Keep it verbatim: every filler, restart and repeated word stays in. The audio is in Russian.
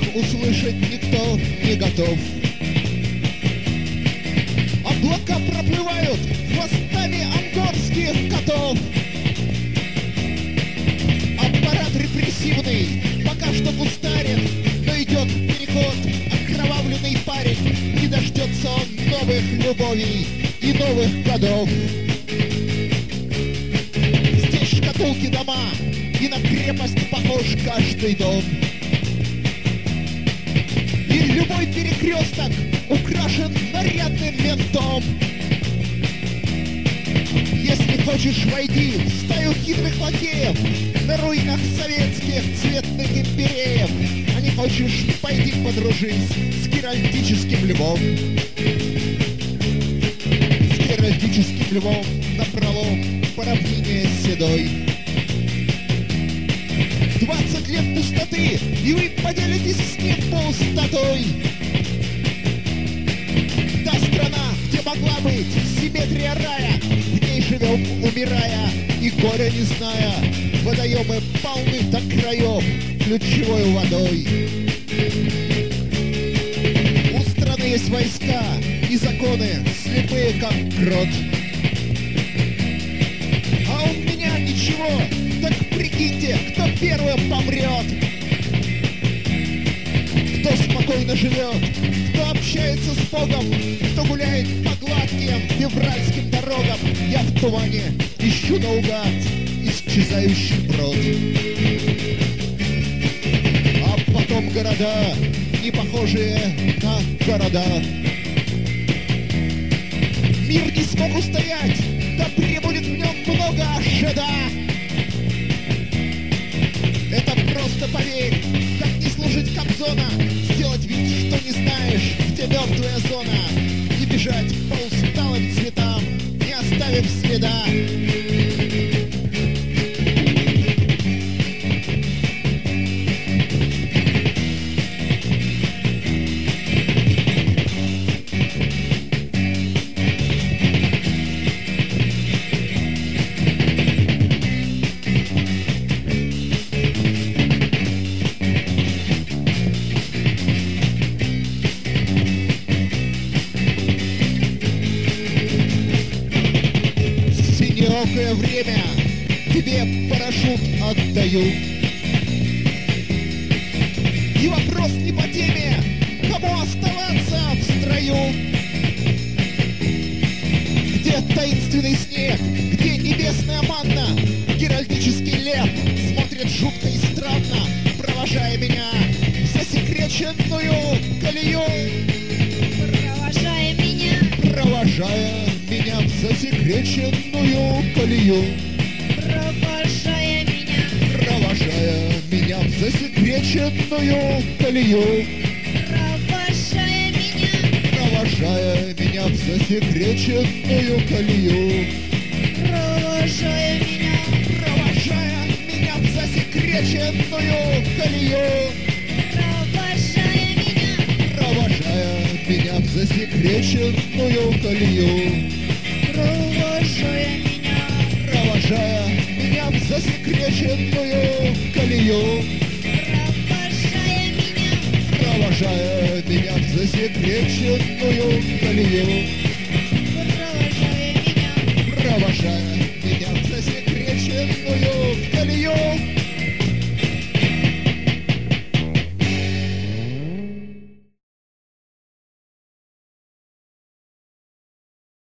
услышать никто не готов. Облака проплывают хвостами ангорских котов. Аппарат репрессивный пока что кустарен, но идет переход, окровавленный парень. Не дождется он новых любовей и новых годов. Здесь шкатулки дома, и на крепость похож каждый дом. И любой перекресток украшен нарядным ментом. Если хочешь, войди в стаю хитрых лакеев на руинах советских цветных империев. А не хочешь, пойди подружись с геральдическим львом. С геральдическим львом напролом по равнине седой. Двадцать лет пустоты, и вы поделитесь с ним пустотой. Та страна, где могла быть симметрия рая, в ней живем, умирая и горя не зная. Водоемы полны до краев ключевой водой. У страны есть войска и законы, слепые как крот. А у меня ничего, так прикиньте, кто первым помрет. Кто спокойно живет, кто общается с Богом, кто гуляет по гладким февральским дорогам. Я в тумане ищу наугад исчезающий брод. А потом города, не похожие на города. Мир не смог устоять, да прибудет в нем много ожида. Это просто поверь, как не служить Кобзона, сделать вид, что не знаешь, где мертвая зона, и бежать по усталым цветам, не оставив следа. Синеокое время, тебе парашют отдаю. И вопрос не по теме, кому оставаться в строю. Где таинственный снег, где небесная манна, геральдический лев смотрит жутко и странно, провожая меня в засекреченную колею. Провожая меня, Провожая меня в засекреченную колею. провожая меня, Провожая меня в засекреченную колею. провожая меня, Провожая меня в засекреченную колею. провожая меня, Провожая меня в засекреченную колею. провожая меня, Провожая меня в засекреченную колею. провожая меня, Провожая меня в засекреченную колею. провожая меня, Провожая меня в засекреченную колею. провожая меня. Провожая меня в засекреченную колею.